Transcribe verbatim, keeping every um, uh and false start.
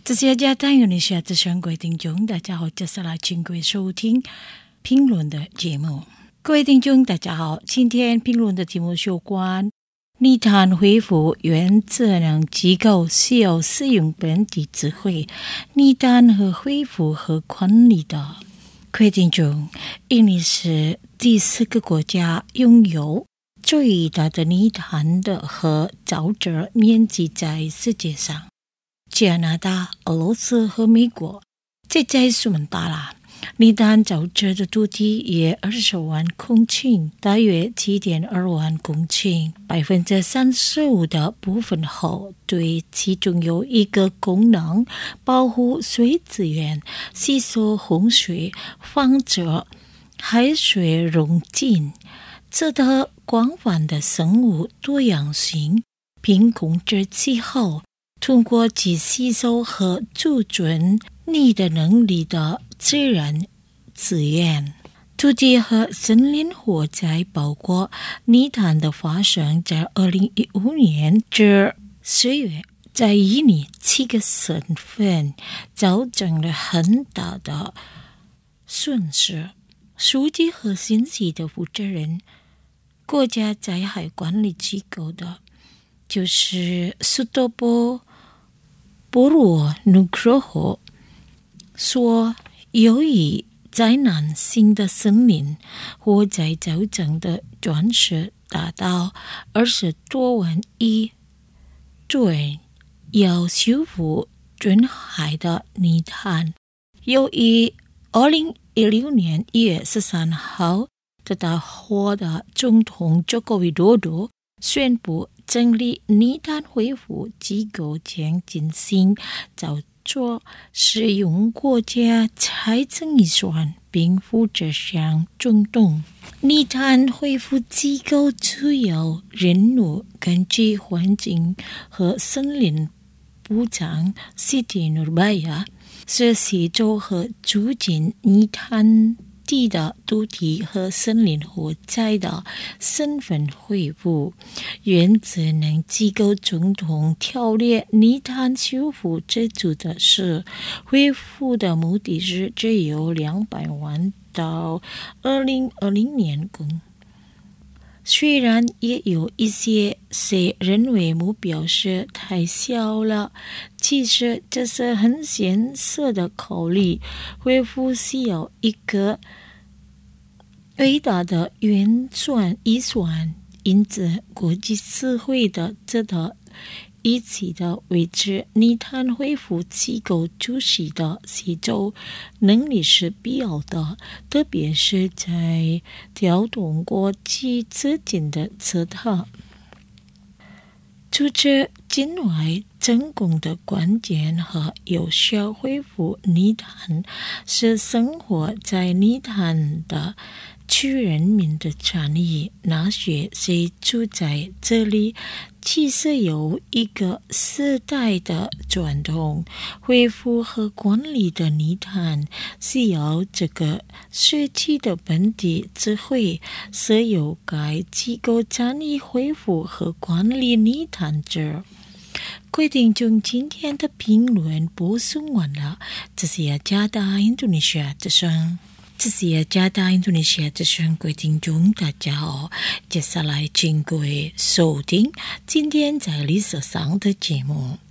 这是加单元的下子上各位听众，大家好，接下来请各位收听评论的节目。各位听众，大家好，今天评论的题目是有关泥炭恢复原智能机构需要使用本地智慧泥炭和恢复和管理的。各位听众，印尼是第四个国家拥有最大的泥炭的和沼泽面积在世界上。加拿大、俄罗斯和美国这在数蛮大了。泥炭沼泽的土地约二十万公顷，大约七点二万公顷，百分之三十五的部分后，对其中有一个功能，保护水资源，吸收洪水，防止海水溶进，使得广泛的生物多样性，并控制气候。通过其吸收和储存泥的能力的自然资源，土地和森林火灾包括泥炭的发生，在二零一五年至十月，在印尼七个省份造成了很大的损失。数据和信息的负责人，国家灾害管理机构的，就是苏多波波罗努克河说，由于灾难性的森林火灾造成的损失达到二十多万亿吨，要修复损害的泥炭。由于二零一六年一月十三号，的大火的总统佐科维多多宣布成立泥炭恢复机构，将进行操作，使用国家财政预算，并负责向中东。泥炭恢复机构主要任务根据环境和森林部长西蒂努巴亚是协助和促进泥炭地的土地和森林火灾的身份恢复。原智能机构总统条例泥炭修复资助的是恢复的目的是只有两百万到二零二零年共。虽然也有一些是认为目标是太小了，其实这是很现实的考虑。恢复需要一个伟大的预算预算，因此国际社会的值得一起的维持泥炭恢复机构主席的协助能力是必要的，特别是在调动国际资金的时刻。组织境外成功的关键和有效恢复泥炭，是生活在泥炭的区人民的权益。那些是住在这里，其实有一个时代的传统，恢复和管理的泥炭需要这个时期的本地智慧，是由该机构参与恢复和管理泥炭者。各位听众，今天的评论播送完了，这是雅加达印度尼西亚之声。这是雅加达印度尼西亚之声，各位听众大家好，接下来请各位收听今天在历史上的节目。